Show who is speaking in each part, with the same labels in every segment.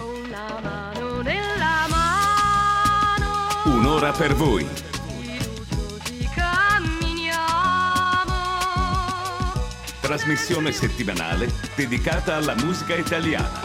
Speaker 1: con la mano nella mano.
Speaker 2: Un'ora per voi. Trasmissione settimanale dedicata alla musica italiana.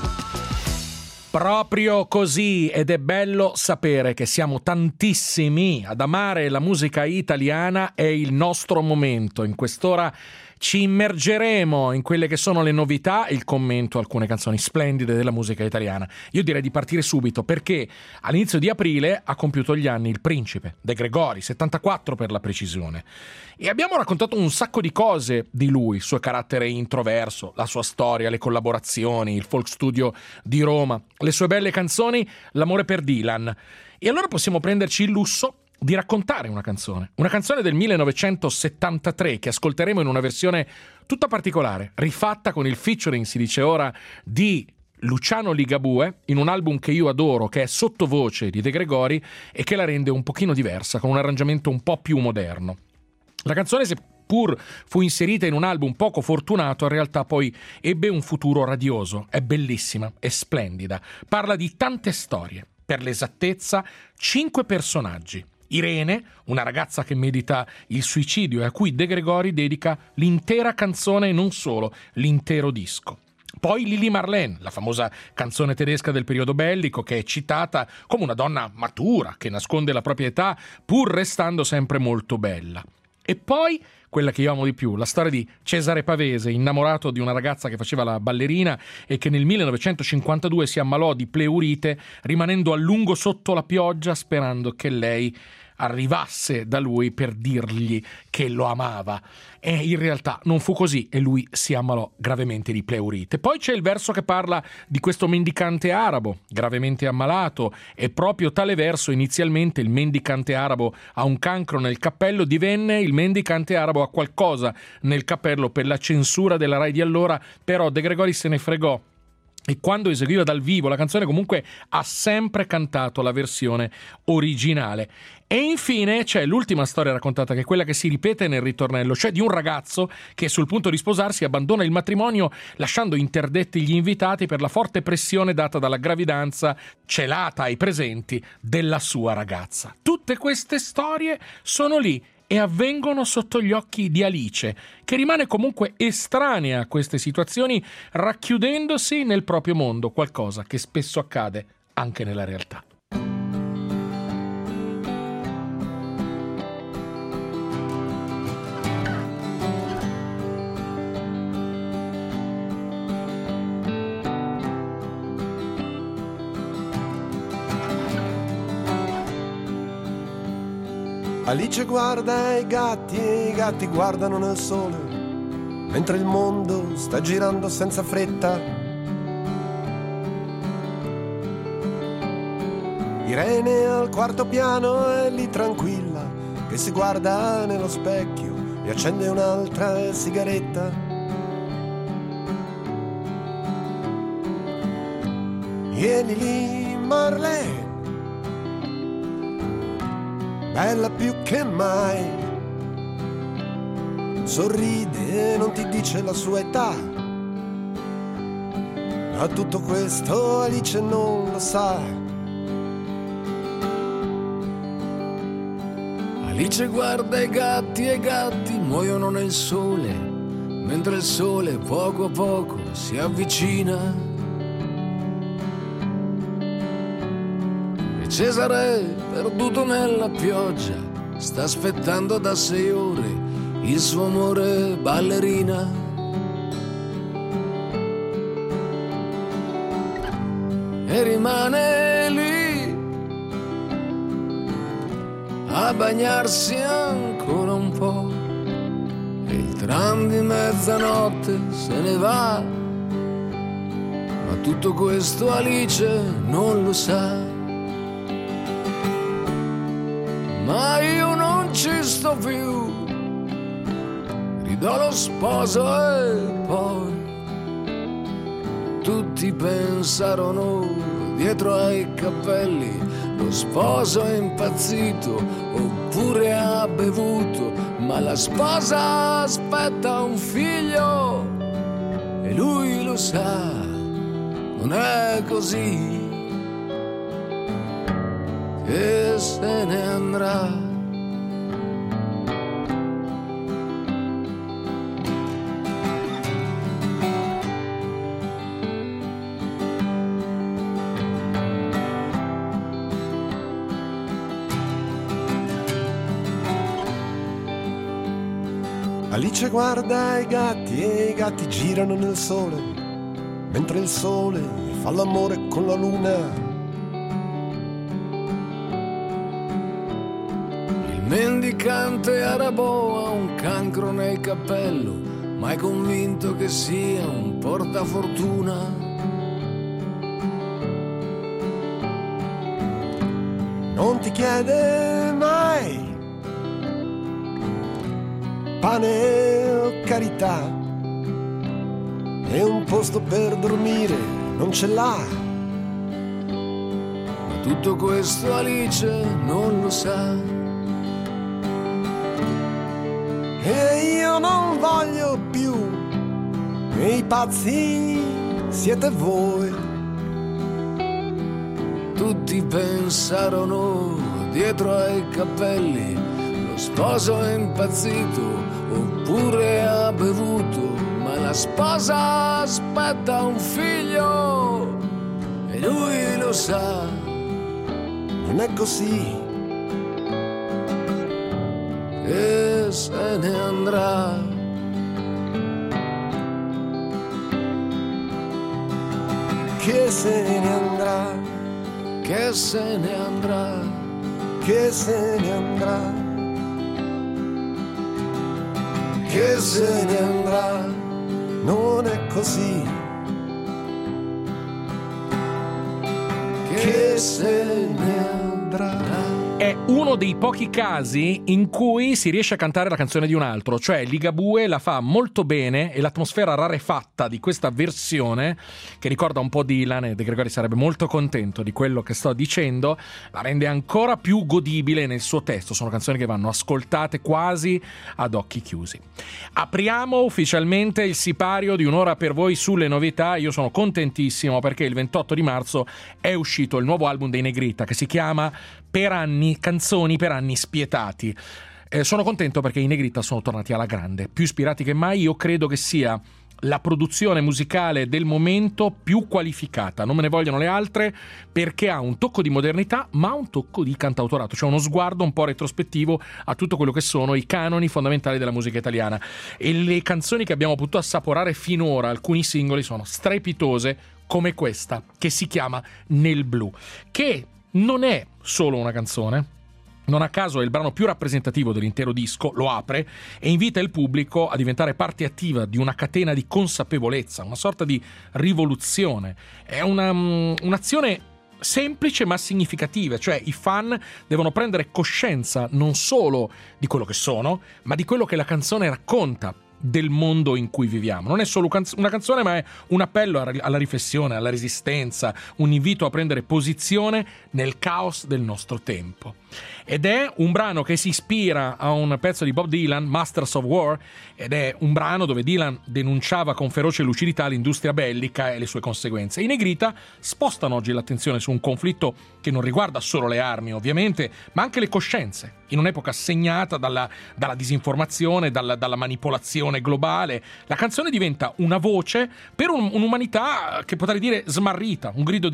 Speaker 3: Proprio così, ed è bello sapere che siamo tantissimi ad amare la musica italiana. È il nostro momento. In quest'ora ci immergeremo in quelle che sono le novità e il commento a alcune canzoni splendide della musica italiana. Io direi di partire subito perché all'inizio di aprile ha compiuto gli anni il principe De Gregori, 74 per la precisione. E abbiamo raccontato un sacco di cose di lui, il suo carattere introverso, la sua storia, le collaborazioni, il folk studio di Roma, le sue belle canzoni, l'amore per Dylan. E allora possiamo prenderci il lusso di raccontare una canzone del 1973 che ascolteremo in una versione tutta particolare, rifatta con il featuring, si dice ora, di Luciano Ligabue, in un album che io adoro, che è Sottovoce di De Gregori e che la rende un pochino diversa, con un arrangiamento un po' più moderno. La canzone, seppur fu inserita in un album poco fortunato, in realtà poi ebbe un futuro radioso. È bellissima, è splendida. Parla di tante storie. Per l'esattezza, 5 personaggi. Irene, una ragazza che medita il suicidio e a cui De Gregori dedica l'intera canzone e non solo, l'intero disco. Poi Lili Marlene, la famosa canzone tedesca del periodo bellico, che è citata come una donna matura che nasconde la propria età pur restando sempre molto bella. E poi quella che io amo di più, la storia di Cesare Pavese, innamorato di una ragazza che faceva la ballerina e che nel 1952 si ammalò di pleurite, rimanendo a lungo sotto la pioggia sperando che lei arrivasse da lui per dirgli che lo amava. E in realtà non fu così e lui si ammalò gravemente di pleurite. Poi c'è il verso che parla di questo mendicante arabo gravemente ammalato, e proprio tale verso, inizialmente il mendicante arabo ha un cancro nel cappello, divenne il mendicante arabo ha qualcosa nel cappello per la censura della Rai di allora, però De Gregori se ne fregò. E quando eseguiva dal vivo la canzone comunque ha sempre cantato la versione originale. E infine c'è l'ultima storia raccontata, che è quella che si ripete nel ritornello, cioè di un ragazzo che sul punto di sposarsi abbandona il matrimonio lasciando interdetti gli invitati per la forte pressione data dalla gravidanza celata ai presenti della sua ragazza. Tutte queste storie sono lì e avvengono sotto gli occhi di Alice, che rimane comunque estranea a queste situazioni, racchiudendosi nel proprio mondo, qualcosa che spesso accade anche nella realtà.
Speaker 4: Alice guarda i gatti e i gatti guardano nel sole, mentre il mondo sta girando senza fretta. Irene al quarto piano è lì tranquilla, che si guarda nello specchio e accende un'altra sigaretta. E Lili Marlene, bella più che mai, sorride e non ti dice la sua età, ma tutto questo Alice non lo sa.
Speaker 5: Alice guarda i gatti e i gatti muoiono nel sole, mentre il sole poco a poco si avvicina. Cesare, perduto nella pioggia, sta aspettando da 6 ore il suo amore ballerina. E rimane lì a bagnarsi ancora un po'. E il tram di mezzanotte se ne va, ma tutto questo Alice non lo sa. Ma io non ci sto più, gridò lo sposo e poi tutti pensarono dietro ai cappelli, lo sposo è impazzito oppure ha bevuto, ma la sposa aspetta un figlio e lui lo sa, non è così che se ne andrà.
Speaker 4: Alice guarda i gatti e i gatti girano nel sole, mentre il sole fa l'amore con la luna.
Speaker 5: Il mendicante arabo ha un cancro nel cappello, ma è convinto che sia un portafortuna.
Speaker 4: Non ti chiede mai pane o carità, e un posto per dormire non ce l'ha.
Speaker 5: Ma tutto questo Alice non lo sa.
Speaker 4: E io non voglio più, e i pazzi siete voi.
Speaker 5: Tutti pensarono dietro ai cappelli, lo sposo è impazzito oppure ha bevuto, ma la sposa aspetta un figlio e lui lo sa.
Speaker 4: Non è così
Speaker 5: che se ne andrà.
Speaker 4: Che se ne andrà,
Speaker 5: che se ne andrà,
Speaker 4: che se ne andrà, che se ne andrà, non è così, che se ne andrà.
Speaker 3: È uno dei pochi casi in cui si riesce a cantare la canzone di un altro, cioè Ligabue la fa molto bene e l'atmosfera rarefatta di questa versione, che ricorda un po' Dylan, e De Gregori sarebbe molto contento di quello che sto dicendo, la rende ancora più godibile nel suo testo. Sono canzoni che vanno ascoltate quasi ad occhi chiusi. Apriamo ufficialmente il sipario di un'ora per voi sulle novità. Io sono contentissimo perché il 28 di marzo è uscito il nuovo album dei Negrita, che si chiama Per anni, canzoni per anni spietati. Sono contento perché i Negrita sono tornati alla grande, più ispirati che mai. Io credo che sia la produzione musicale del momento più qualificata, non me ne vogliono le altre, perché ha un tocco di modernità ma un tocco di cantautorato, cioè uno sguardo un po' retrospettivo a tutto quello che sono i canoni fondamentali della musica italiana. E le canzoni che abbiamo potuto assaporare finora, alcuni singoli, sono strepitose, come questa che si chiama Nel blu, che non è solo una canzone. Non a caso è il brano più rappresentativo dell'intero disco, lo apre e invita il pubblico a diventare parte attiva di una catena di consapevolezza, una sorta di rivoluzione. È un'azione semplice ma significativa, cioè i fan devono prendere coscienza non solo di quello che sono, ma di quello che la canzone racconta del mondo in cui viviamo. Non è solo una canzone, ma è un appello alla riflessione, alla resistenza, un invito a prendere posizione nel caos del nostro tempo. Ed è un brano che si ispira a un pezzo di Bob Dylan, Masters of War, ed è un brano dove Dylan denunciava con feroce lucidità l'industria bellica e le sue conseguenze. I Negrita spostano oggi l'attenzione su un conflitto che non riguarda solo le armi, ovviamente, ma anche le coscienze, in un'epoca segnata dalla disinformazione, dalla manipolazione globale. La canzone diventa una voce per un'umanità che potrei dire smarrita, un grido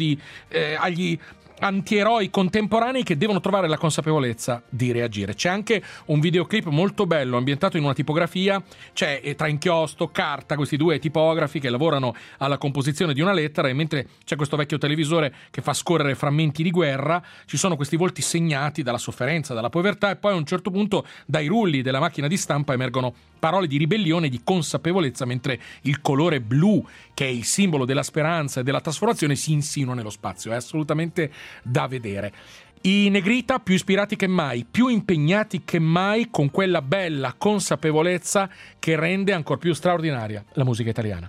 Speaker 3: agli antieroi contemporanei che devono trovare la consapevolezza di reagire. C'è anche un videoclip molto bello ambientato in una tipografia, c'è tra inchiostro, carta, questi due tipografi che lavorano alla composizione di una lettera, e mentre c'è questo vecchio televisore che fa scorrere frammenti di guerra, ci sono questi volti segnati dalla sofferenza, dalla povertà, e poi a un certo punto dai rulli della macchina di stampa emergono parole di ribellione e di consapevolezza, mentre il colore blu, che è il simbolo della speranza e della trasformazione, si insinua nello spazio. È assolutamente da vedere. I Negrita più ispirati che mai, più impegnati che mai, con quella bella consapevolezza che rende ancor più straordinaria la musica italiana.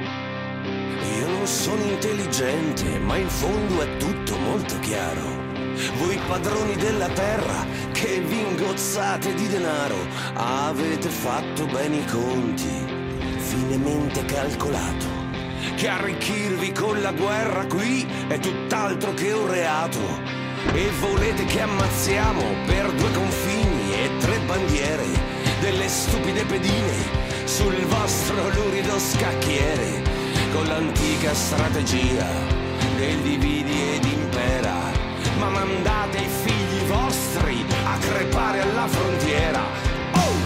Speaker 6: Io non sono intelligente, ma in fondo è tutto molto chiaro. voi padroni della terra che vi ingozzate di denaro, avete fatto bene i conti, finemente calcolato, che arricchirvi con la guerra qui è tutt'altro che un reato, e volete che ammazziamo per 2 confini e 3 bandiere delle stupide pedine sul vostro lurido scacchiere, con l'antica strategia del dividi ed impera, ma mandate i figli vostri a crepare alla frontiera. Oh!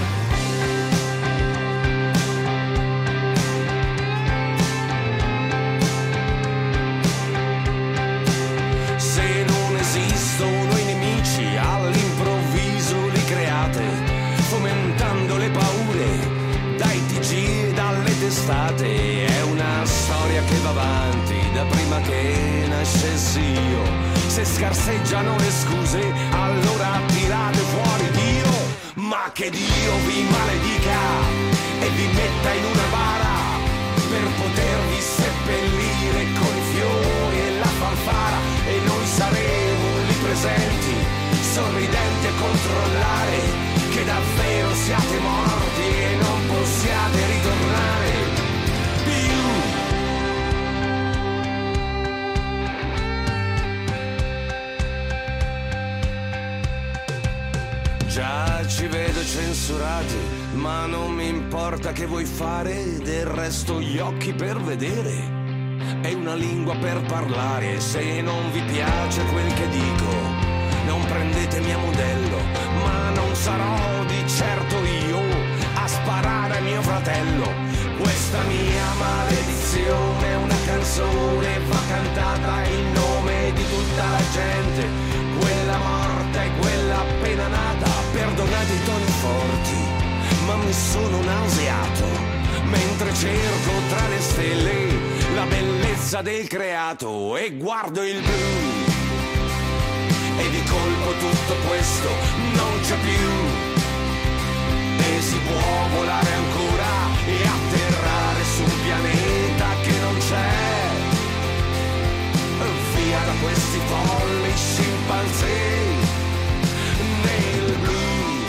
Speaker 6: Se non esistono i nemici, all'improvviso li create, fomentando le paure dai TG e dalle testate. È una storia che va avanti da prima che nascessi io. Se scarseggiano le scuse, allora tirate fuori Dio, ma che Dio vi maledica e vi metta in una bara per potervi seppellire con i fiori e la fanfara, e noi saremo lì presenti, sorridenti a controllare che davvero siate morti e non possiate ritornare più. Già ci vedo censurati, ma non mi importa che vuoi fare, del resto gli occhi per vedere e una lingua per parlare. Se non vi piace quel che dico, non prendetemi a modello, ma non sarò di certo io a sparare a mio fratello. Questa mia maledizione è una canzone, va cantata in nome di tutta la gente, quella morta e quella appena nata. Perdonate i toni forti, ma mi sono nauseato mentre cerco tra le stelle la bellezza del creato e guardo il blu. E di colpo tutto questo non c'è più, e si può volare ancora e atterrare su un pianeta che non c'è. Via da questi folli scimpanzé nel blu.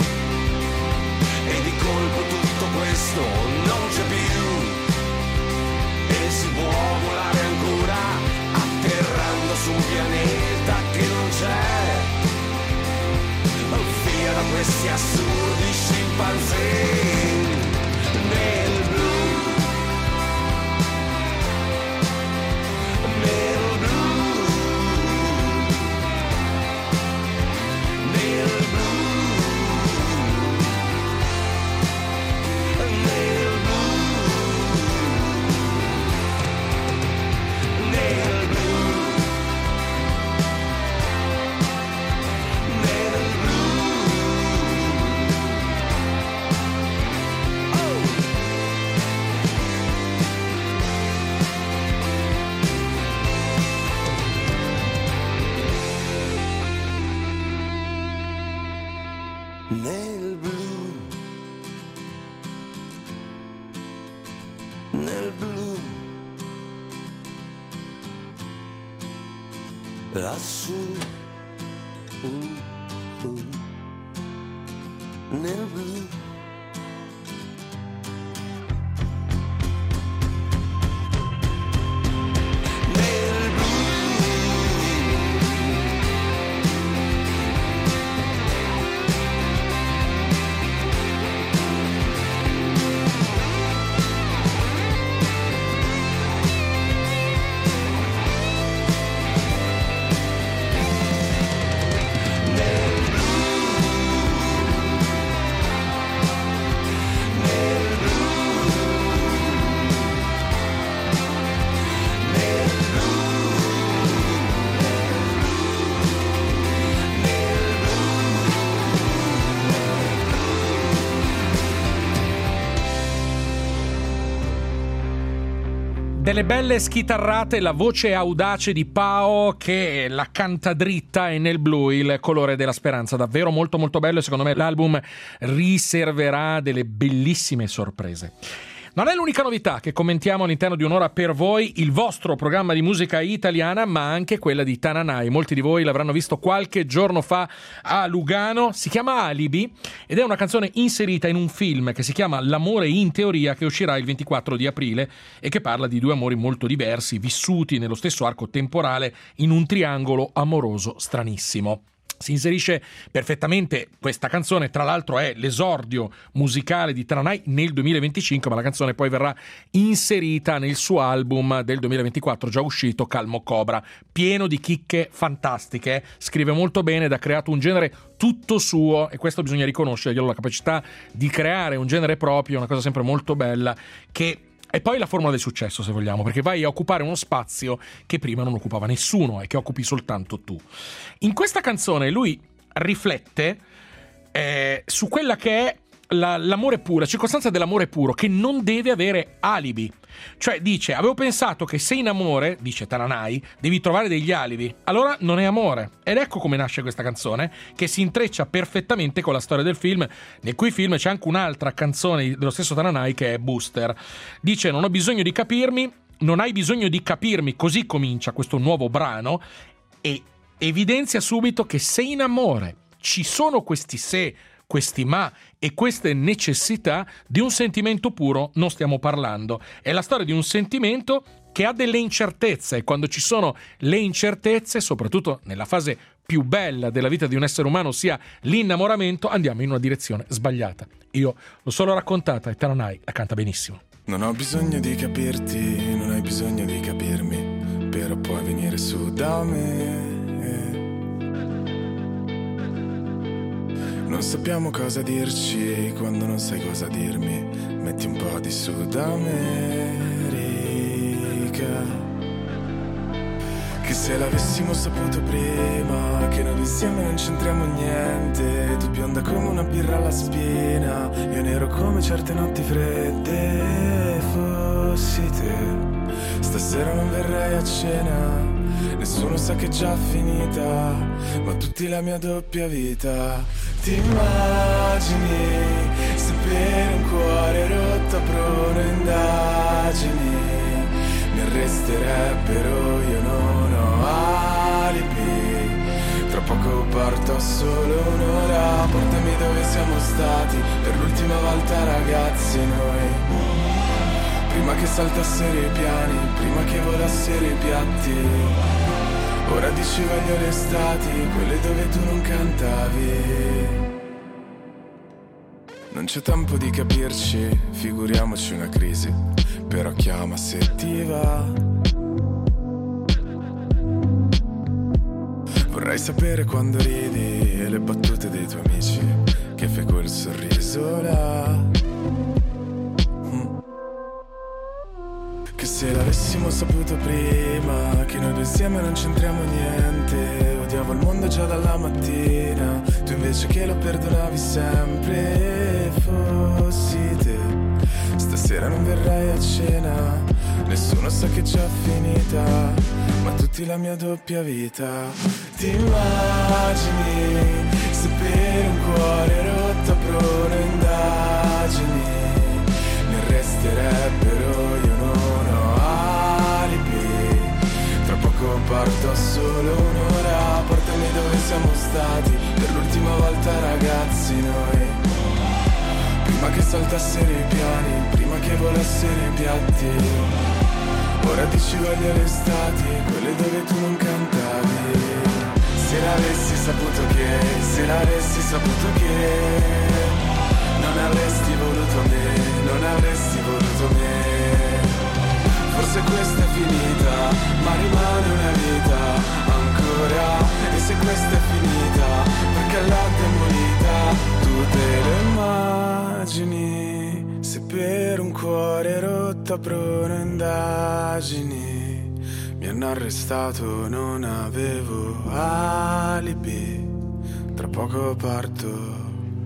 Speaker 6: E di colpo tutto questo non c'è più, e si può volare ancora atterrando su un pianeta che non c'è. Via da questi assurdi scimpanzé nel blu, nel blu, nel blu, nel blu, nel blu. Nel blu, nel blu, lassù, nel blu.
Speaker 3: Delle belle schitarrate, la voce audace di Pao che la canta dritta e nel blu, il colore della speranza. Davvero molto molto bello, e secondo me l'album riserverà delle bellissime sorprese. Non è l'unica novità che commentiamo all'interno di Un'ora per voi, il vostro programma di musica italiana, ma anche quella di Tananai. Molti di voi l'avranno visto qualche giorno fa a Lugano. Si chiama Alibi ed è una canzone inserita in un film che si chiama L'amore in teoria, che uscirà il 24 di aprile e che parla di due amori molto diversi, vissuti nello stesso arco temporale in un triangolo amoroso stranissimo. Si inserisce perfettamente questa canzone, tra l'altro è l'esordio musicale di Tananai nel 2025, ma la canzone poi verrà inserita nel suo album del 2024 già uscito, Calmo Cobra, pieno di chicche fantastiche, scrive molto bene ed ha creato un genere tutto suo, e questo bisogna riconoscerglielo, la capacità di creare un genere proprio, è una cosa sempre molto bella, che e poi la formula del successo, se vogliamo, perché vai a occupare uno spazio che prima non occupava nessuno e che occupi soltanto tu. In questa canzone lui riflette su quella che è l'amore puro, la circostanza dell'amore puro, che non deve avere alibi. Cioè dice, avevo pensato che se in amore, dice Tananai, devi trovare degli alibi, allora non è amore. Ed ecco come nasce questa canzone, che si intreccia perfettamente con la storia del film, nel cui film c'è anche un'altra canzone dello stesso Tananai che è Booster. Dice, non ho bisogno di capirmi, non hai bisogno di capirmi, così comincia questo nuovo brano e evidenzia subito che se in amore ci sono questi se, questi ma e queste necessità, di un sentimento puro non stiamo parlando. È la storia di un sentimento che ha delle incertezze, e quando ci sono le incertezze, soprattutto nella fase più bella della vita di un essere umano, sia l'innamoramento, andiamo in una direzione sbagliata. Io l'ho solo raccontata e Tananai la canta benissimo.
Speaker 7: Non ho bisogno di capirti, non hai bisogno di capirmi, però puoi venire su da me. Non sappiamo cosa dirci quando non sai cosa dirmi. Metti un po' di Sud America. Che se l'avessimo saputo prima, che noi insieme non c'entriamo niente. Tu bionda come una birra alla spina, io nero come certe notti fredde. Fossi te, stasera non verrai a cena. Nessuno sa che è già finita, ma tutti la mia doppia vita. Ti immagini se per un cuore rotto apro indagini, mi arresterebbero, io non ho alibi. Tra poco parto, solo un'ora, portami dove siamo stati per l'ultima volta ragazzi noi. Prima che saltassero i piani, prima che volassero i piatti. Ora dici voglio le estati, quelle dove tu non cantavi. Non c'è tempo di capirci, figuriamoci una crisi, però chiama se ti va. Vorrei sapere quando ridi e le battute dei tuoi amici, che fai quel sorriso là. Che se l'avessimo saputo prima, che noi due insieme non c'entriamo niente. Odiavo il mondo già dalla mattina, tu invece che lo perdonavi sempre. Fossi te, stasera non verrai a cena. Nessuno sa che è già finita, ma tutti la mia doppia vita. Ti immagini se per un cuore rotto apro le indagini, mi arresterebbero, io non ho alibi. Tra poco parto, solo un'ora, portami dove siamo stati per l'ultima volta ragazzi noi. Prima che saltassero i piani, prima che volassero i piatti. Ora dici voglio le estati, quelle dove tu non cantavi. Se l'avessi saputo che, se l'avessi saputo che non avresti voluto me, non avresti voluto me. Forse questa è finita, ma rimane una vita ancora. E se questa è finita, perché l'ha demolita, tu te lo immagini. Se per un cuore rotto apro indagini, mi hanno arrestato, non avevo alibi. Tra poco parto.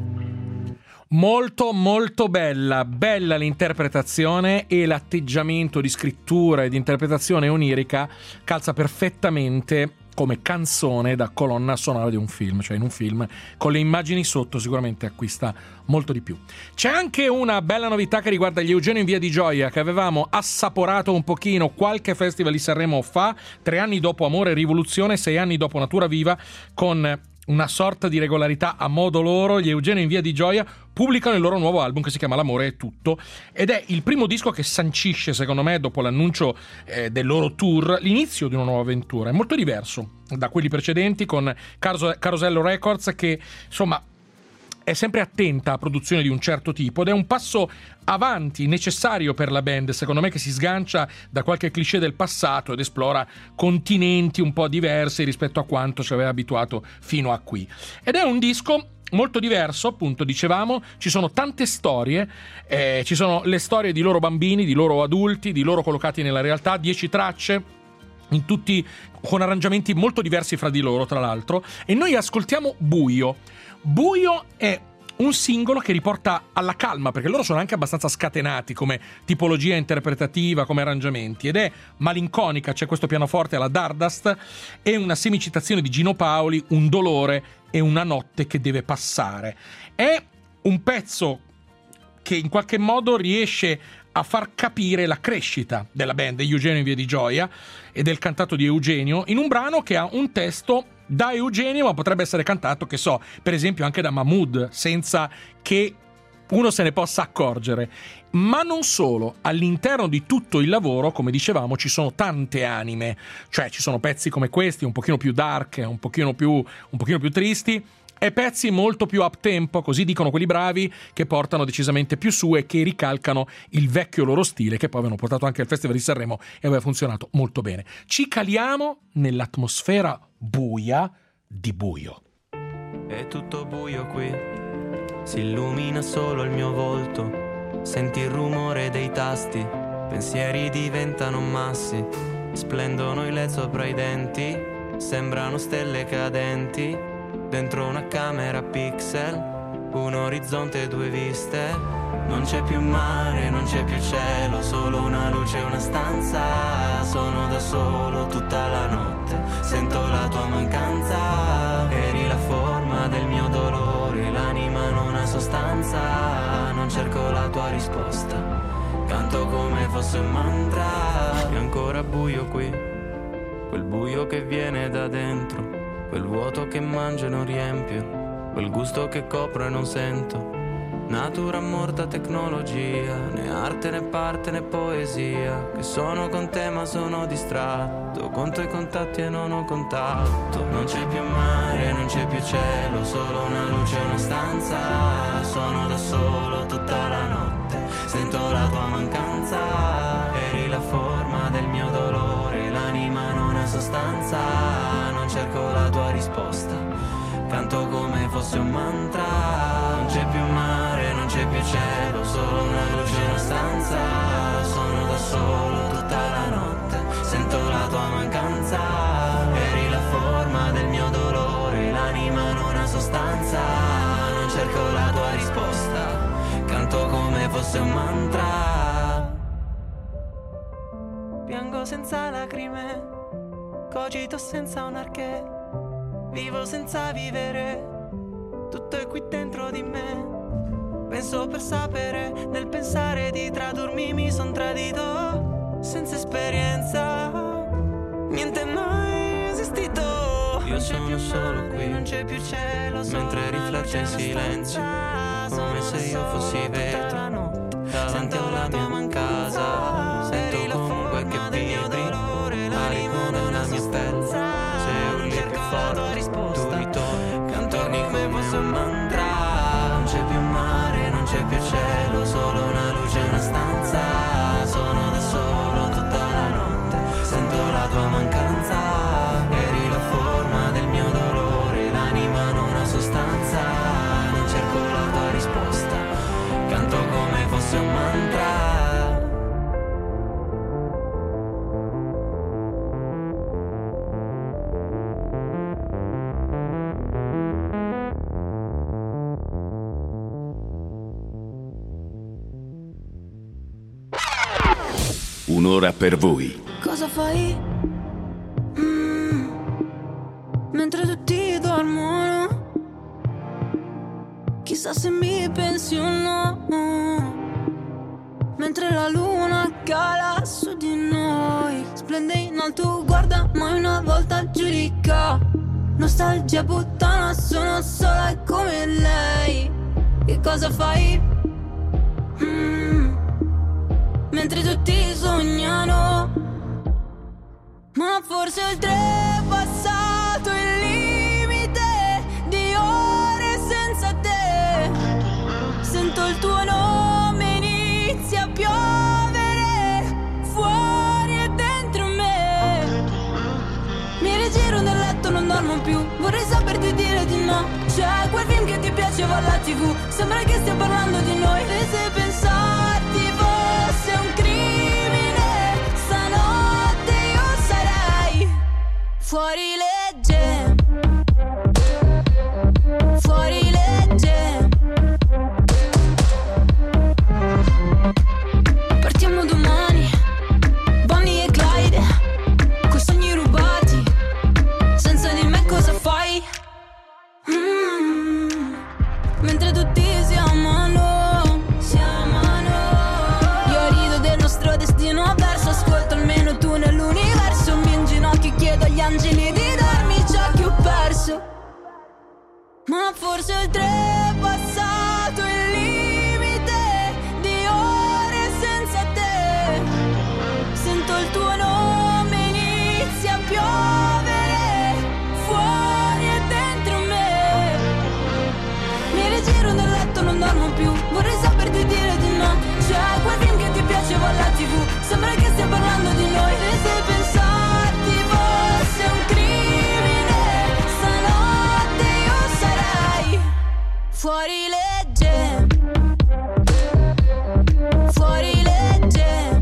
Speaker 3: Molto molto bella l'interpretazione, e l'atteggiamento di scrittura e di interpretazione onirica calza perfettamente come canzone da colonna sonora di un film, cioè in un film con le immagini sotto sicuramente acquista molto di più. C'è anche una bella novità che riguarda gli Eugenio in Via di Gioia, che avevamo assaporato un pochino qualche festival di Sanremo fa, 3 anni dopo Amore e Rivoluzione, 6 anni dopo Natura Viva, con una sorta di regolarità a modo loro. Gli Eugenio in Via di Gioia pubblicano il loro nuovo album che si chiama L'amore è tutto, ed è il primo disco che sancisce, secondo me, dopo l'annuncio del loro tour, l'inizio di una nuova avventura. È molto diverso da quelli precedenti, con Carosello Records, che insomma è sempre attenta a produzioni di un certo tipo, ed è un passo avanti necessario per la band, secondo me, che si sgancia da qualche cliché del passato ed esplora continenti un po' diversi rispetto a quanto ci aveva abituato fino a qui. Ed è un disco molto diverso, appunto, dicevamo, ci sono tante storie, ci sono le storie di loro bambini, di loro adulti, di loro collocati nella realtà, 10 tracce, in tutti con arrangiamenti molto diversi fra di loro, tra l'altro, e noi ascoltiamo Buio. Buio è un singolo che riporta alla calma, perché loro sono anche abbastanza scatenati come tipologia interpretativa, come arrangiamenti, ed è malinconica. C'è questo pianoforte alla Dardust e una semicitazione di Gino Paoli, un dolore e una notte che deve passare. È un pezzo che in qualche modo riesce a far capire la crescita della band degli Eugenio in Via di Gioia e del cantato di Eugenio, in un brano che ha un testo da Eugenio, ma potrebbe essere cantato, che so, per esempio anche da Mahmood, senza che uno se ne possa accorgere. Ma non solo, all'interno di tutto il lavoro, come dicevamo, ci sono tante anime, cioè ci sono pezzi come questi, un pochino più dark, un pochino più tristi, e pezzi molto più up tempo, così dicono quelli bravi, che portano decisamente più su e che ricalcano il vecchio loro stile, che poi avevano portato anche al Festival di Sanremo e aveva funzionato molto bene. Ci caliamo nell'atmosfera buia di Buio.
Speaker 8: È tutto buio qui, si illumina solo il mio volto, senti il rumore dei tasti, pensieri diventano massi, splendono i LED sopra i denti, sembrano stelle cadenti. Dentro una camera pixel, un orizzonte e 2 viste. Non c'è più mare, non c'è più cielo, solo una luce e una stanza. Sono da solo tutta la notte, sento la tua mancanza. Eri la forma del mio dolore, l'anima non ha sostanza. Non cerco la tua risposta, canto come fosse un mantra. È ancora buio qui, quel buio che viene da dentro, quel vuoto che mangio e non riempio, quel gusto che copro e non sento. Natura morta, tecnologia, né arte né parte né poesia. Che sono con te ma sono distratto, conto i contatti e non ho contatto. Non c'è più mare, non c'è più cielo, solo una luce e una stanza. Sono da solo tutta la notte, sento la tua mancanza. Eri la forma del mio dolore, l'anima non ha sostanza. Non cerco la tua risposta, canto come fosse un mantra. Non c'è più mare, non c'è più cielo, solo una luce e una stanza. Sono da solo tutta la notte, sento la tua mancanza. Eri la forma del mio dolore, l'anima non ha sostanza. Non cerco la tua risposta, canto come fosse un mantra. Piango senza lacrime, cogito senza un arché, vivo senza vivere, tutto è qui dentro di me. Penso per sapere, nel pensare di tradurmi mi son tradito, senza esperienza, niente è mai esistito. Io sono solo qui, non c'è più cielo, mentre riflette in silenzio, come se io fossi vetro, davanti alla mia casa. Sento comunque che vibri, pari come la mia pelle. Se urli più forte, tu ritorni, cantorni come fosse un mantra. Non c'è più mare, non c'è più cielo, solo una luce e una stanza. Sono da solo tutta la notte, sento la tua mancanza. Eri la forma del mio dolore, l'anima non ha sostanza. Non cerco la tua risposta, canto come fosse un mantra.
Speaker 2: Un'ora per voi.
Speaker 9: Cosa fai? chissà se mi pensi o no, mentre la luna cala su di noi, splende in alto, guarda, mai una volta giudica. Nostalgia puttana, sono sola come lei. Che cosa fai? Mentre tutti sognano, ma forse oltre è passato il limite di ore senza te. Sento il tuo nome, inizia a piovere fuori e dentro me. Mi rigiro nel letto, non dormo più, vorrei saperti dire di no. C'è quel film che ti piaceva alla TV, sembra che stia parlando di noi. E se pensarti fosse un crimine, stanotte io sarei fuori legge, fuori legge. Partiamo domani, Bonnie e Clyde, coi sogni rubati, senza di me cosa fai? Mentre tutti si amano, io rido del nostro destino avverso, ascolto almeno tu nell'universo. Mi inginocchio e chiedo agli angeli di darmi ciò che ho perso. Ma forse oltre è passato il limite di ore senza te. Sento il tuo nome, inizia a piovere fuori e dentro me. Mi rigiro nel letto, non dormo più, vorrei saperti dire di no. C'è quel film che ti piaceva alla TV, sembra che stia parlando di noi. E se pensarti fosse un crimine, stanotte io sarei fuori legge, fuori legge.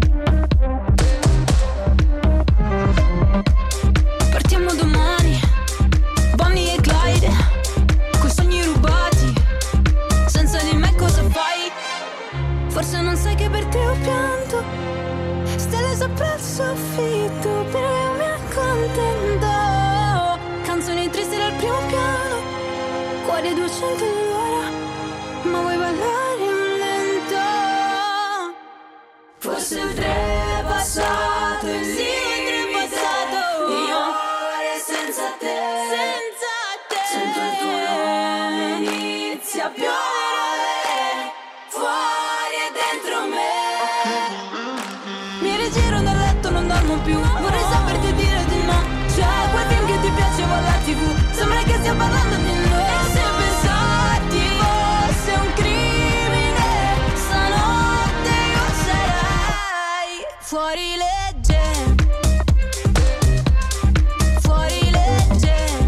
Speaker 9: Partiamo domani, Bonnie e Clyde, coi sogni rubati, senza di me cosa fai? Forse non sai che per te ho pianto, stelle sopra il soffitto, però io mi accontento. Canzoni tristi dal primo piano, cuore 200 all'ora, ma vuoi ballare lento? Forse il tre è passato, il limite di ore senza te. Sento il tuo nome, inizia a piovere fuori e dentro me. Mi rigiro nel letto, non dormo più, vorrei saperti dire di no. C'è quel film che ti piaceva alla TV, sembra che stia parlando di noi. E se pensarti fosse un crimine, stanotte io sarei fuori legge, fuori legge.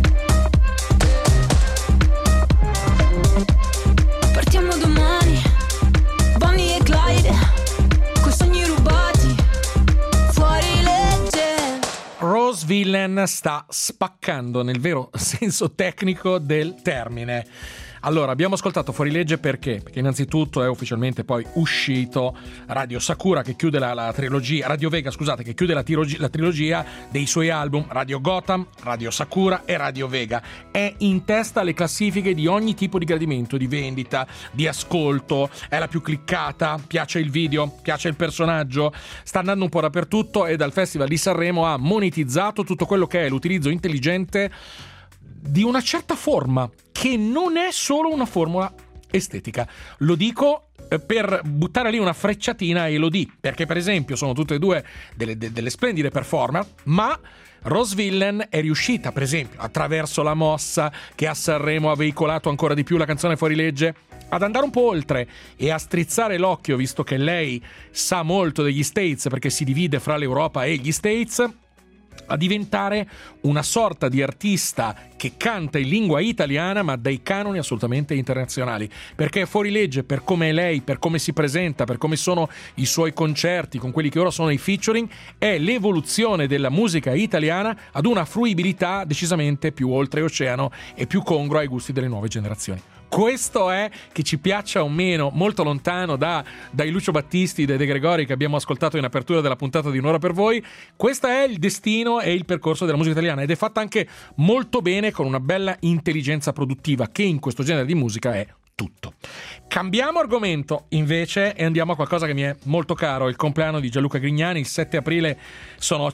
Speaker 9: Partiamo domani, Bonnie e Clyde, coi sogni rubati, fuori legge.
Speaker 3: Rose Villain sta spaccando nel vero senso tecnico del termine. Allora, abbiamo ascoltato Fuorilegge perché? Perché innanzitutto è ufficialmente poi uscito Radio Sakura, che chiude la trilogia, Radio Vega, scusate, che chiude la trilogia dei suoi album Radio Gotham, Radio Sakura e Radio Vega. È in testa alle classifiche di ogni tipo di gradimento, di vendita, di ascolto, è la più cliccata, piace il video, piace il personaggio, sta andando un po' dappertutto e dal Festival di Sanremo ha monetizzato tutto quello che è l'utilizzo intelligente di una certa forma, che non è solo una formula estetica. Lo dico per buttare lì una frecciatina a Elodie, perché per esempio sono tutte e due delle splendide performer, ma Rose Villain è riuscita, per esempio, attraverso la mossa che a Sanremo ha veicolato ancora di più la canzone Fuorilegge, ad andare un po' oltre e a strizzare l'occhio, visto che lei sa molto degli States, perché si divide fra l'Europa e gli States, a diventare una sorta di artista che canta in lingua italiana ma dai canoni assolutamente internazionali, perché Fuorilegge, per come è lei, per come si presenta, per come sono i suoi concerti con quelli che ora sono i featuring, è l'evoluzione della musica italiana ad una fruibilità decisamente più oltreoceano e più congrua ai gusti delle nuove generazioni. Questo è, che ci piaccia o meno, molto lontano dai Lucio Battisti, dai De Gregori che abbiamo ascoltato in apertura della puntata di Un'ora per voi. Questo è il destino e il percorso della musica italiana, ed è fatta anche molto bene, con una bella intelligenza produttiva che in questo genere di musica è tutto. Cambiamo argomento invece e andiamo a qualcosa che mi è molto caro, il compleanno di Gianluca Grignani. Il 7 aprile sono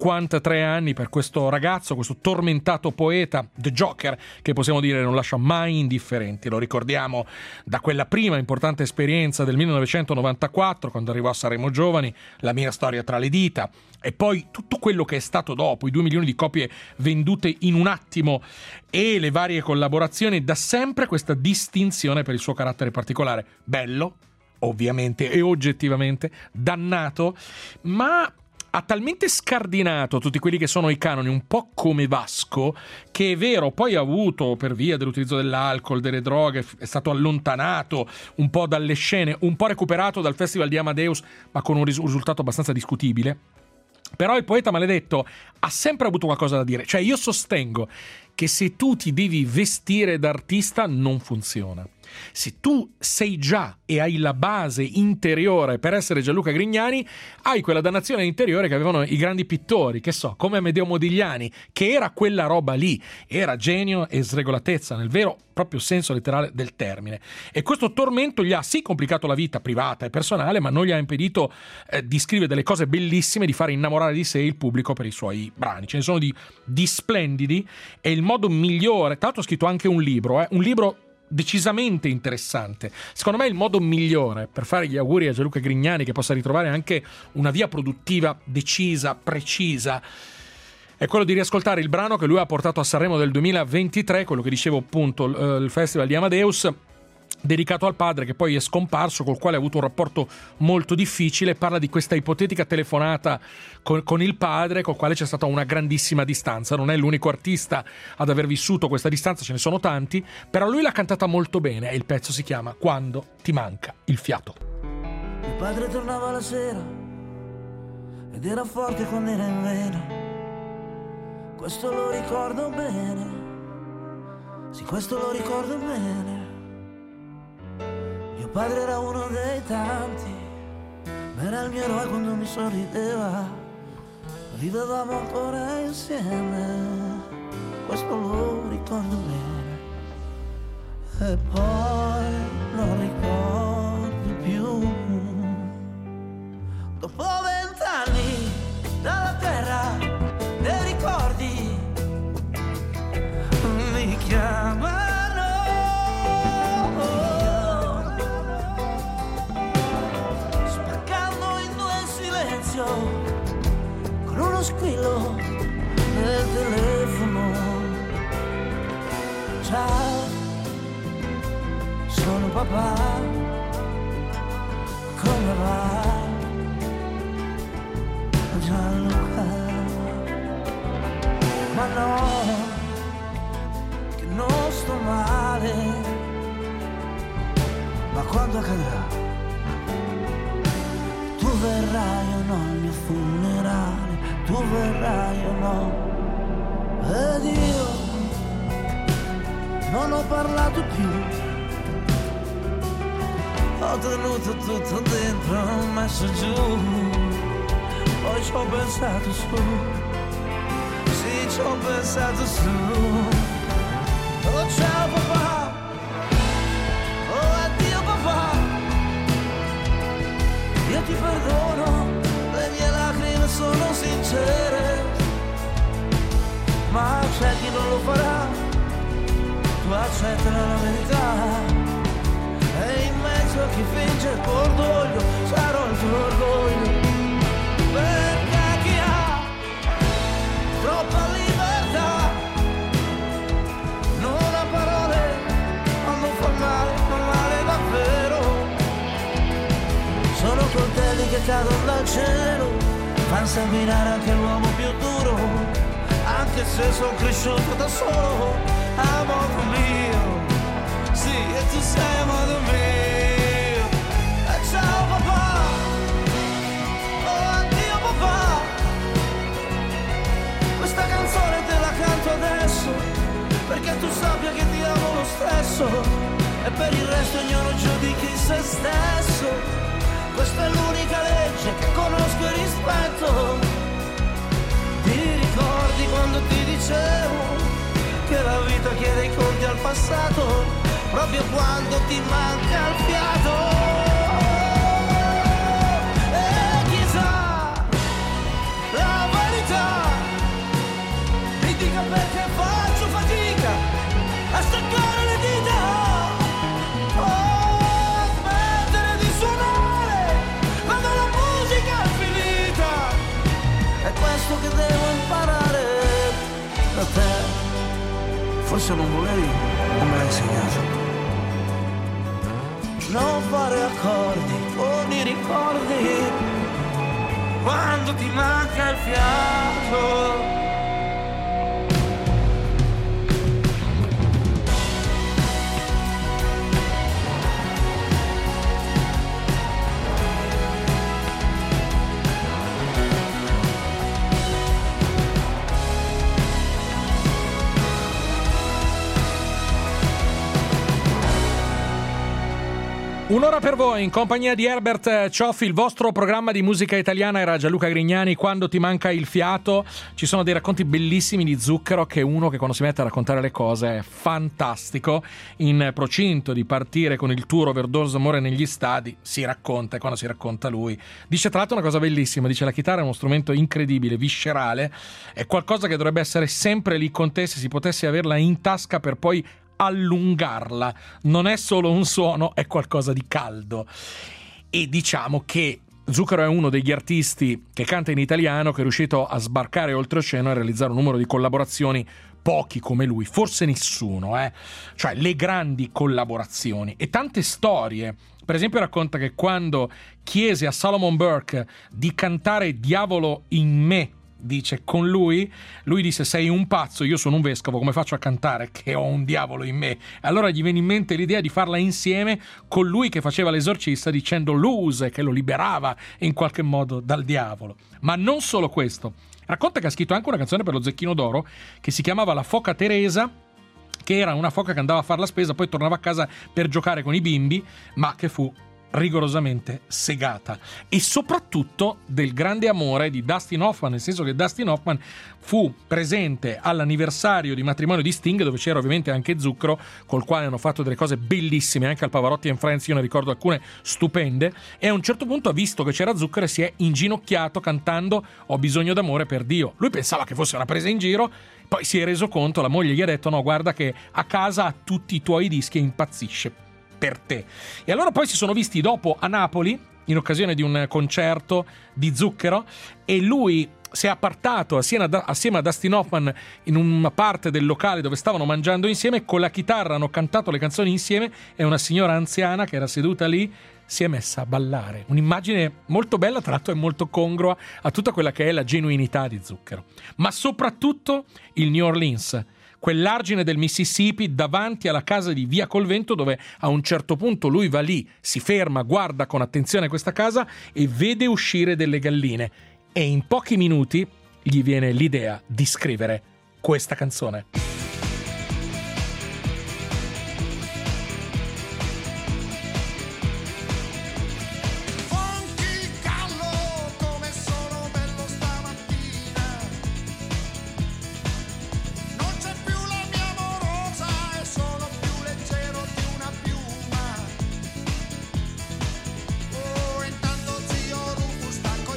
Speaker 3: 53 anni per questo ragazzo, questo tormentato poeta, The Joker, che possiamo dire non lascia mai indifferenti. Lo ricordiamo da quella prima importante esperienza del 1994, quando arrivò a Sanremo Giovani, La mia storia tra le dita, e poi tutto quello che è stato dopo, i 2 milioni di copie vendute in un attimo e le varie collaborazioni. Da sempre questa distinzione per il suo carattere particolare, bello ovviamente e oggettivamente, dannato, ma ha talmente scardinato tutti quelli che sono i canoni, un po' come Vasco, che è vero, poi ha avuto, per via dell'utilizzo dell'alcol, delle droghe, è stato allontanato un po' dalle scene, un po' recuperato dal Festival di Amadeus, ma con un risultato abbastanza discutibile. Però il poeta maledetto ha sempre avuto qualcosa da dire. Cioè, io sostengo che se tu ti devi vestire d'artista non funziona. Se tu sei già e hai la base interiore per essere Gianluca Grignani, hai quella dannazione interiore che avevano i grandi pittori, che so, come Amedeo Modigliani, che era quella roba lì, era genio e sregolatezza nel vero proprio senso letterale del termine. E questo tormento gli ha sì complicato la vita privata e personale, ma non gli ha impedito di scrivere delle cose bellissime, di fare innamorare di sé il pubblico per i suoi brani. Ce ne sono di splendidi, e il modo migliore, tra l'altro ha scritto anche un libro decisamente interessante. Secondo me il modo migliore per fare gli auguri a Gianluca Grignani, che possa ritrovare anche una via produttiva decisa, precisa, è quello di riascoltare il brano che lui ha portato a Sanremo del 2023, quello che dicevo appunto, il Festival di Amadeus, dedicato al padre che poi è scomparso, col quale ha avuto un rapporto molto difficile. Parla di questa ipotetica telefonata con il padre, col quale c'è stata una grandissima distanza. Non è l'unico artista ad aver vissuto questa distanza, ce ne sono tanti, però lui l'ha cantata molto bene e il pezzo si chiama Quando ti manca il fiato.
Speaker 10: Mio padre tornava la sera ed era forte quando era in vena, questo lo ricordo bene, sì, questo lo ricordo bene. Mio padre era uno dei tanti, ma era il mio eroe quando mi sorrideva, vivevamo ancora insieme, questo lo ricordo bene. E poi non ricordo più, dopo 20 anni dalla terra dei ricordi mi chiamano, con uno squillo nel telefono. Ciao, sono papà, come va? Gianluca, ma no, che non sto male, ma quando accadrà? Tu verrai o no al mio funerale, tu verrai o no? Ed io non ho parlato più, ho tenuto tutto dentro, ho messo giù, poi ci ho pensato su, sì, ci ho pensato su. Oh ciao papà, oh addio papà, io ti perdono, le mie lacrime sono sincere, ma c'è chi non lo farà, tu accettala la verità, e in mezzo a chi finge il tuo orgoglio, sarò il tuo orgoglio, perché chi ha troppa libertà non ha parole quando fa male davvero. Sono coltelli che cadono dal cielo, fanno sanguinare anche l'uomo più duro, anche se sono cresciuto da solo, a modo mio, sì, e tu sei a modo mio. E ciao papà, oh addio papà, questa canzone te la canto adesso, perché tu sappia che ti amo lo stesso, e per il resto ognuno giudichi se stesso. Questa è l'unica legge che conosco e rispetto. Ti ricordi quando ti dicevo che la vita chiede i conti al passato? proprio quando ti manca il fiato. E chissà la verità mi dica perché faccio fatica a staccare le dita, a smettere di suonare quando la musica è finita. È questo che devo imparare da te. Forse non volevi, non me l'hai insegnato. Non fare accordi con i ricordi quando ti manca il fiato.
Speaker 3: Un'ora per voi in compagnia di Herbert Cioffi. Il vostro programma di musica italiana era Gianluca Grignani. Quando ti manca il fiato. Ci sono dei racconti bellissimi di Zucchero, che è uno che quando si mette a raccontare le cose è fantastico. In procinto di partire con il tour Overdose d'amore negli stadi si racconta, e quando si racconta lui dice tra l'altro una cosa bellissima, dice: la chitarra è uno strumento incredibile, viscerale, è qualcosa che dovrebbe essere sempre lì con te se si potesse averla in tasca per poi allungarla. Non è solo un suono, è qualcosa di caldo. E diciamo che Zucchero è uno degli artisti che canta in italiano che è riuscito a sbarcare oltreoceano e a realizzare un numero di collaborazioni pochi come lui, forse nessuno, cioè le grandi collaborazioni e tante storie. Per esempio racconta che quando chiese a Solomon Burke di cantare Diavolo in me, dice, con lui disse: sei un pazzo, io sono un vescovo, come faccio a cantare che ho un diavolo in me? Allora gli venne in mente l'idea di farla insieme con lui che faceva l'esorcista, dicendo lose, che lo liberava in qualche modo dal diavolo. Ma non solo questo, racconta che ha scritto anche una canzone per lo Zecchino d'Oro che si chiamava La foca Teresa, che era una foca che andava a fare la spesa, poi tornava a casa per giocare con i bimbi, ma che fu rigorosamente segata. E soprattutto del grande amore di Dustin Hoffman, nel senso che Dustin Hoffman fu presente all'anniversario di matrimonio di Sting, dove c'era ovviamente anche Zucchero, col quale hanno fatto delle cose bellissime anche al Pavarotti and Friends, io ne ricordo alcune stupende, e a un certo punto ha visto che c'era Zucchero e si è inginocchiato cantando Ho bisogno d'amore per Dio. Lui pensava che fosse una presa in giro, poi si è reso conto, la moglie gli ha detto: no, guarda che a casa ha tutti i tuoi dischi e impazzisce per te. E allora poi si sono visti dopo a Napoli in occasione di un concerto di Zucchero e lui si è appartato assieme a Dustin Hoffman in una parte del locale dove stavano mangiando insieme, con la chitarra hanno cantato le canzoni insieme e una signora anziana che era seduta lì si è messa a ballare. Un'immagine molto bella, tra l'altro è molto congrua a tutta quella che è la genuinità di Zucchero. Ma soprattutto il New Orleans, quell'argine del Mississippi davanti alla casa di Via Colvento, dove a un certo punto lui va lì, si ferma, guarda con attenzione questa casa e vede uscire delle galline, e in pochi minuti gli viene l'idea di scrivere questa canzone.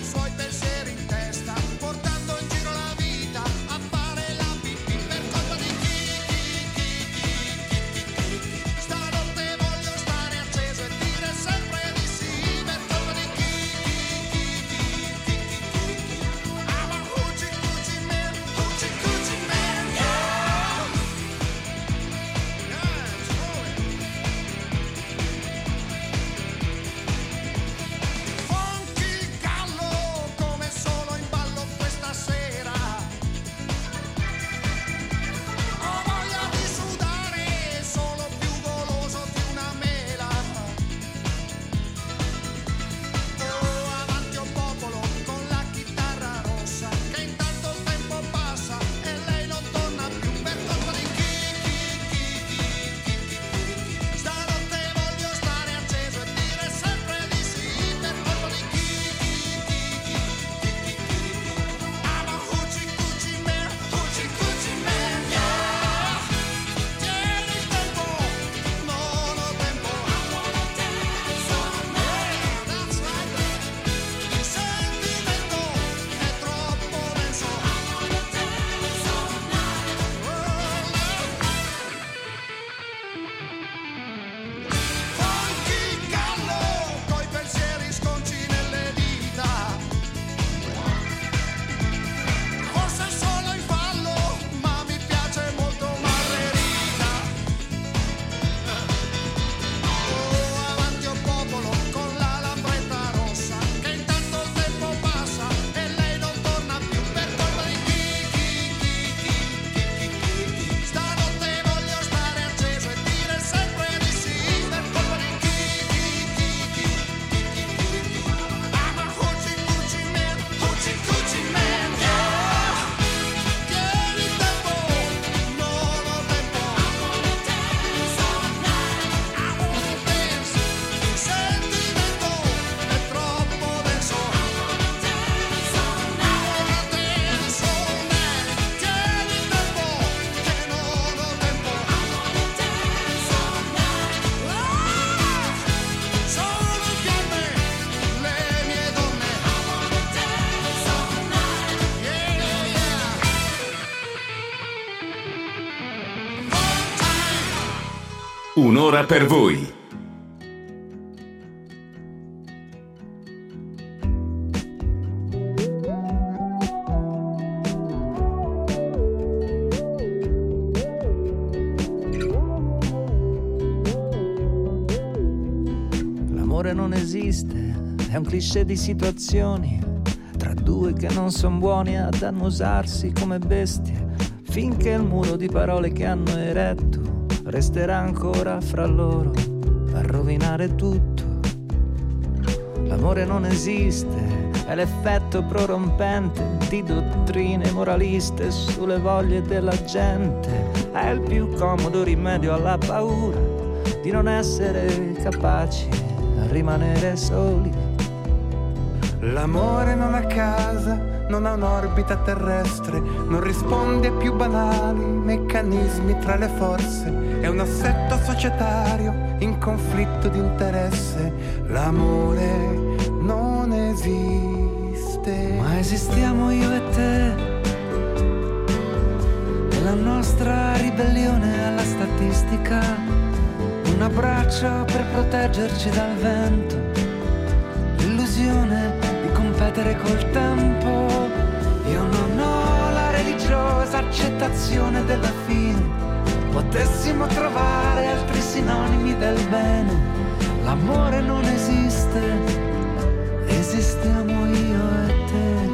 Speaker 11: Portando in giro la vita a fare la pipì per colpa di
Speaker 2: Un'ora per voi.
Speaker 10: L'amore non esiste, è un cliché di situazioni tra due che non son buoni ad annusarsi come bestie, finché il muro di parole che hanno eretto resterà ancora fra loro a rovinare tutto. L'amore non esiste, è l'effetto prorompente di dottrine moraliste sulle voglie della gente, è il più comodo rimedio alla paura di non essere capaci a rimanere soli.
Speaker 11: L'amore non ha casa, non ha un'orbita terrestre, non risponde ai più banali meccanismi tra le forze, è un assetto societario in conflitto di interesse. L'amore non esiste.
Speaker 10: Ma esistiamo io e te, e la nostra ribellione alla statistica, un abbraccio per proteggerci dal vento, l'illusione di competere col tempo. Io non ho la religiosa accettazione della fine, potessimo trovare altri sinonimi del bene. L'amore non esiste, esistiamo io e te.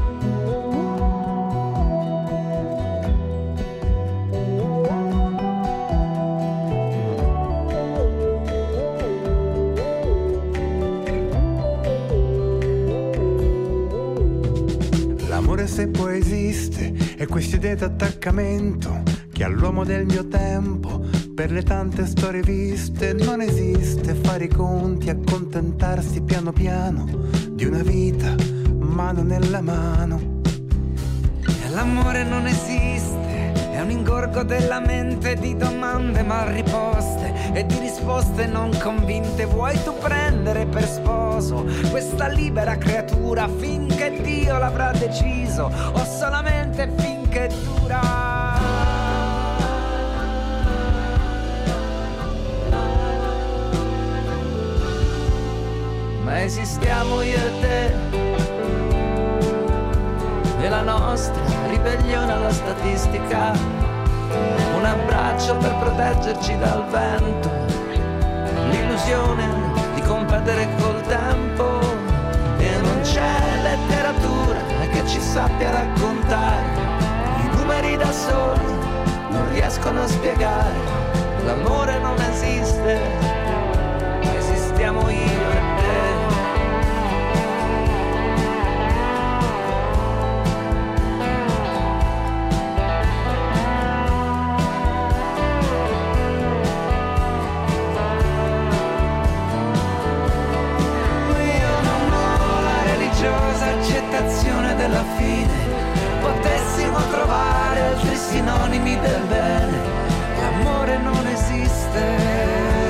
Speaker 11: L'amore se poi esiste è questione d'attaccamento che all'uomo del mio tempo, per le tante storie viste, non esiste fare i conti, accontentarsi piano piano di una vita mano nella mano.
Speaker 10: E l'amore non esiste, è un ingorgo della mente di domande mal riposte e di risposte non convinte. Vuoi tu prendere per sposo questa libera creatura finché Dio l'avrà deciso, o solamente finché dura? Ma esistiamo io e te, e la nostra ribellione alla statistica, un abbraccio per proteggerci dal vento, l'illusione di competere col tempo. E non c'è letteratura che ci sappia raccontare, i numeri da soli non riescono a spiegare. L'amore non esiste, esistiamo io e te. Accettazione della fine, potessimo trovare altri sinonimi del bene. L'amore non esiste.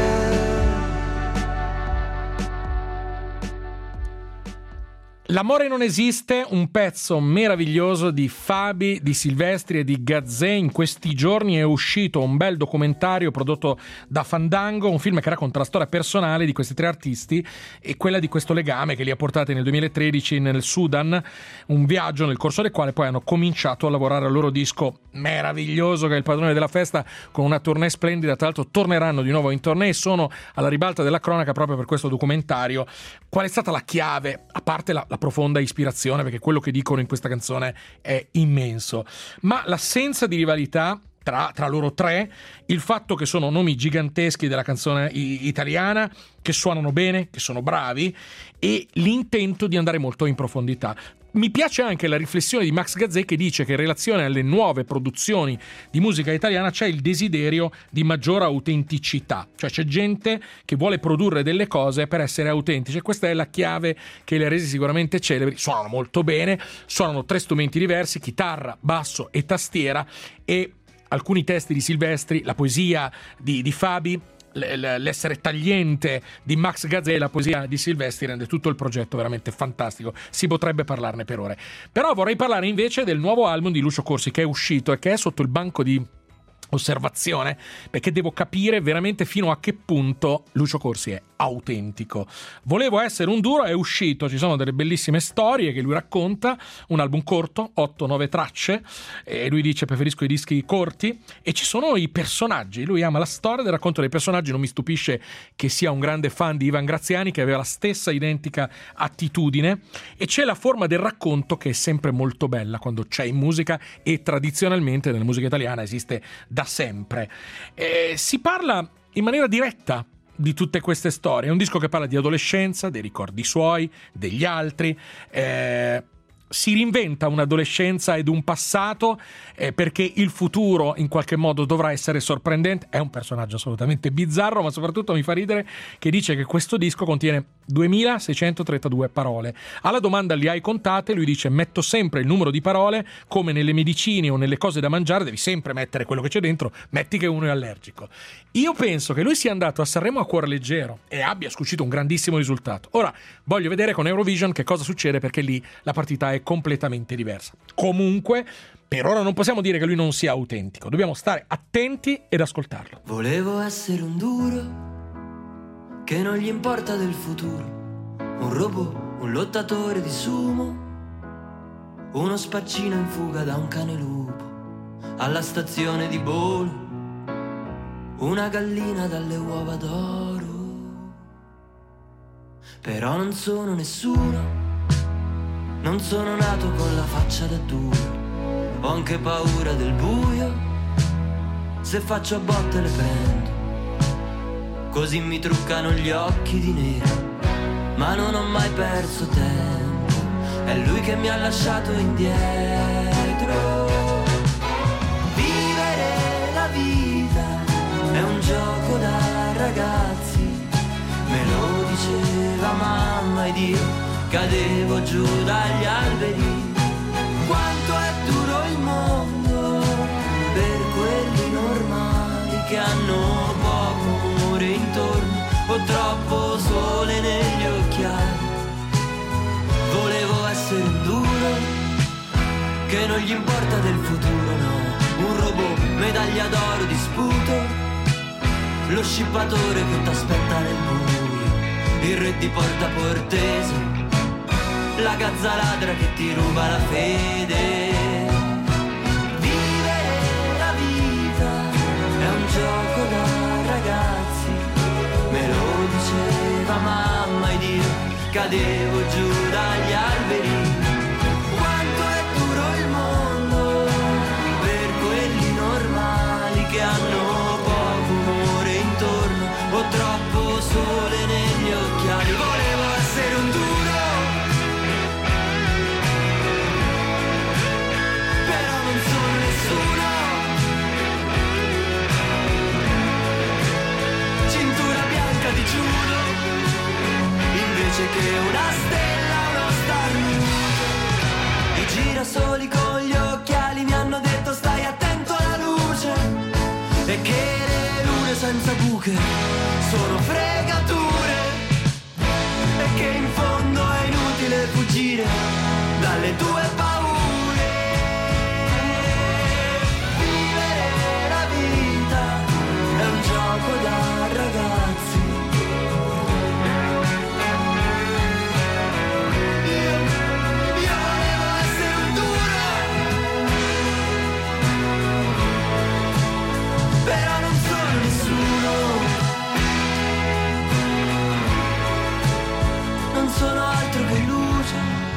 Speaker 3: L'amore non esiste, un pezzo meraviglioso di Fabi, di Silvestri e di Gazzè. In questi giorni è uscito un bel documentario prodotto da Fandango, un film che racconta la storia personale di questi tre artisti e quella di questo legame che li ha portati nel 2013 nel Sudan, un viaggio nel corso del quale poi hanno cominciato a lavorare al loro disco meraviglioso che è il padrone della festa, con una tournée splendida. Tra l'altro torneranno di nuovo in tournée, sono alla ribalta della cronaca proprio per questo documentario. Qual è stata la chiave, a parte la profonda ispirazione, perché quello che dicono in questa canzone è immenso, ma l'assenza di rivalità tra loro tre, il fatto che sono nomi giganteschi della canzone italiana, che suonano bene, che sono bravi, e l'intento di andare molto in profondità. Mi piace anche la riflessione di Max Gazzè, che dice che in relazione alle nuove produzioni di musica italiana c'è il desiderio di maggiore autenticità, cioè c'è gente che vuole produrre delle cose per essere autentici, e questa è la chiave che le ha resi sicuramente celebri. Suonano molto bene, suonano tre strumenti diversi, chitarra, basso e tastiera, e alcuni testi di Silvestri, la poesia di Fabi, l'essere tagliente di Max Gazzè e la poesia di Silvestri rende tutto il progetto veramente fantastico. Si potrebbe parlarne per ore, però vorrei parlare invece del nuovo album di Lucio Corsi che è uscito e che è sotto il banco di osservazione, perché devo capire veramente fino a che punto Lucio Corsi è autentico. Volevo essere un duro, è uscito, ci sono delle bellissime storie che lui racconta, un album corto, 8-9 tracce, e lui dice preferisco i dischi corti, e ci sono i personaggi, lui ama la storia del racconto dei personaggi. Non mi stupisce che sia un grande fan di Ivan Graziani, che aveva la stessa identica attitudine, e c'è la forma del racconto che è sempre molto bella quando c'è in musica, e tradizionalmente nella musica italiana esiste da sempre. Si parla in maniera diretta di tutte queste storie. È un disco che parla di adolescenza, dei ricordi suoi, degli altri. Si reinventa un'adolescenza ed un passato, perché il futuro in qualche modo dovrà essere sorprendente. È un personaggio assolutamente bizzarro, ma soprattutto mi fa ridere che dice che questo disco contiene 2632 parole. Alla domanda li hai contate? Lui dice metto sempre il numero di parole, come nelle medicine o nelle cose da mangiare devi sempre mettere quello che c'è dentro, metti che uno è allergico. Io penso che lui sia andato a Sanremo a cuor leggero e abbia scucito un grandissimo risultato. Ora voglio vedere con Eurovision che cosa succede, perché lì la partita è completamente diversa. Comunque per ora non possiamo dire che lui non sia autentico, dobbiamo stare attenti ed ascoltarlo.
Speaker 12: Volevo essere un duro che non gli importa del futuro, un robot, un lottatore di sumo, uno spaccino in fuga da un cane lupo, alla stazione di Bolo, una gallina dalle uova d'oro. Però non sono nessuno, non sono nato con la faccia da duro, ho anche paura del buio, se faccio a botte le prendo, così mi truccano gli occhi di nero, ma non ho mai perso tempo, è lui che mi ha lasciato indietro. Vivere la vita è un gioco da ragazzi, me lo diceva mamma ed io cadevo giù dagli alberi. Quanto è duro il mondo per quelli normali che hanno poco amore intorno o troppo sole negli occhiali. Volevo essere un duro che non gli importa del futuro, no, un robot, medaglia d'oro di sputo, lo scippatore che t'aspetta nel buio, il re di Porta Portese, la gazza ladra che ti ruba la fede. Vivere la vita è un gioco da ragazzi, me lo diceva mamma ed io cadevo giù dagli alberi. Quanto è duro il mondo per quelli normali che hanno poco amore intorno o troppo sole negli occhiali. Volevo essere un duro, di giuro, invece che una stella, uno starnuto. I girasoli con gli occhiali mi hanno detto stai attento alla luce, e che le lune senza buche sono fregature, e che in fondo è inutile fuggire dalle tue paure. Vivere la vita è un gioco da ragazzi. Sono altro che luce,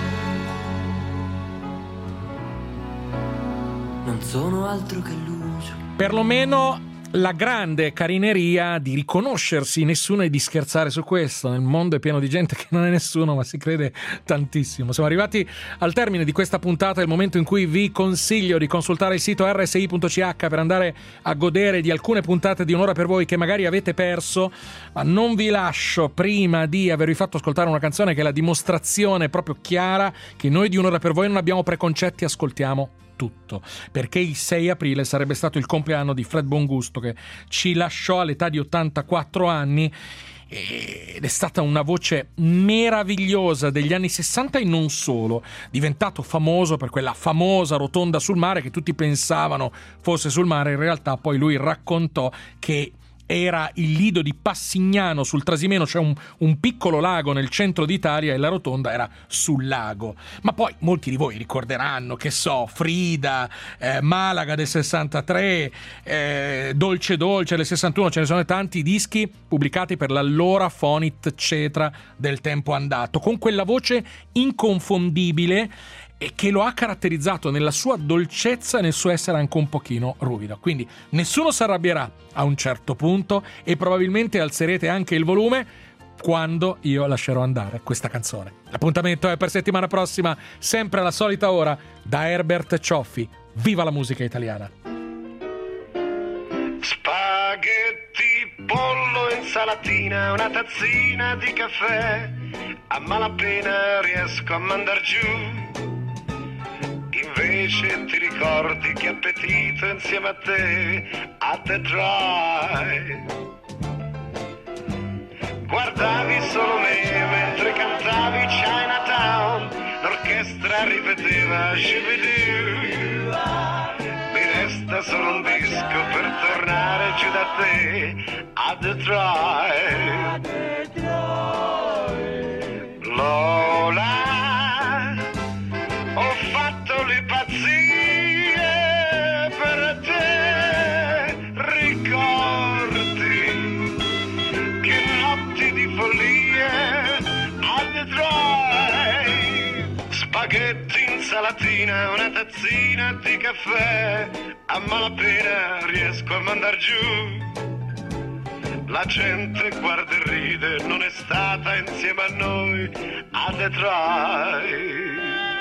Speaker 12: non sono altro che luce.
Speaker 3: Perlomeno la grande carineria di riconoscersi nessuno e di scherzare su questo. Nel mondo è pieno di gente che non è nessuno, ma si crede tantissimo. Siamo arrivati al termine di questa puntata, è il momento in cui vi consiglio di consultare il sito rsi.ch per andare a godere di alcune puntate di Un'ora per voi che magari avete perso, ma non vi lascio prima di avervi fatto ascoltare una canzone che è la dimostrazione proprio chiara che noi di Un'ora per voi non abbiamo preconcetti, ascoltiamo tutto, perché il 6 aprile sarebbe stato il compleanno di Fred Bongusto, che ci lasciò all'età di 84 anni, ed è stata una voce meravigliosa degli anni 60 e non solo, diventato famoso per quella famosa rotonda sul mare che tutti pensavano fosse sul mare. In realtà poi lui raccontò che era il lido di Passignano sul Trasimeno, cioè un piccolo lago nel centro d'Italia, e la rotonda era sul lago. Ma poi molti di voi ricorderanno, che so, Frida, Malaga del 63, Dolce Dolce del 61, ce ne sono tanti dischi pubblicati per l'allora Fonit Cetra del tempo andato, con quella voce inconfondibile e che lo ha caratterizzato nella sua dolcezza e nel suo essere anche un pochino ruvido. Quindi nessuno si arrabbierà a un certo punto e probabilmente alzerete anche il volume quando io lascerò andare questa canzone. L'appuntamento è per settimana prossima, sempre alla solita ora, da Herbert Cioffi. Viva la musica italiana!
Speaker 13: Spaghetti, pollo, insalatina, una tazzina di caffè, a malapena riesco a mandar giù. Invece ti ricordi che appetito insieme a te a Detroit. Guardavi solo me mentre cantavi Chinatown, l'orchestra ripeteva Shibidoo. Mi resta solo un disco per tornare giù da te a Detroit. Lola, ho fatto le pazzie per te, ricordi che notti di follie a Detroit. Spaghetti, insalatina, una tazzina di caffè, a malapena riesco a mandar giù. La gente guarda e ride, non è stata insieme a noi a Detroit.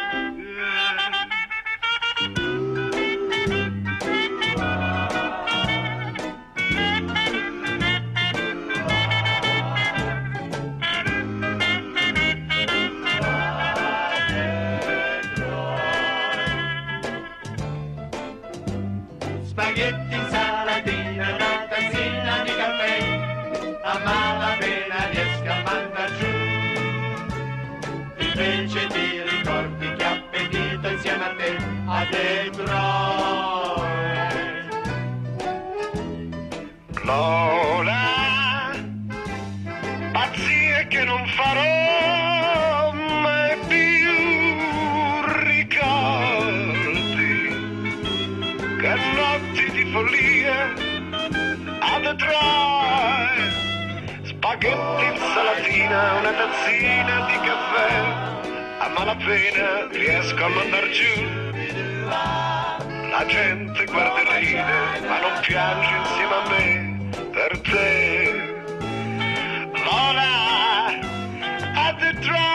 Speaker 10: Spaghetti, insalatina, una tazzina di caffè, a malapena riesco a mandar giù. Invece ti ricordi che appetito insieme a te a Detroit.
Speaker 13: Lola, pazzie che non farò mai più, ricordi che notti di follia a Detroit. Spaghetti, insalatina, una tazzina di caffè, a malapena riesco a mandar giù. La gente guarda e ride, ma non piange insieme a me per te. Lola, a Detroit.